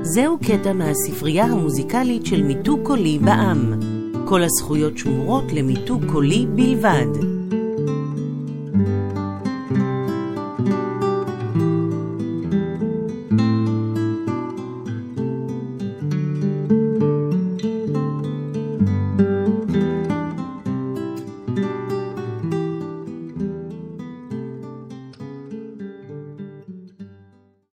זהו קטע מהספרייה המוזיקלית של מיתוג קולי בע"מ. כל הזכויות שמורות למיתוג קולי בלבד.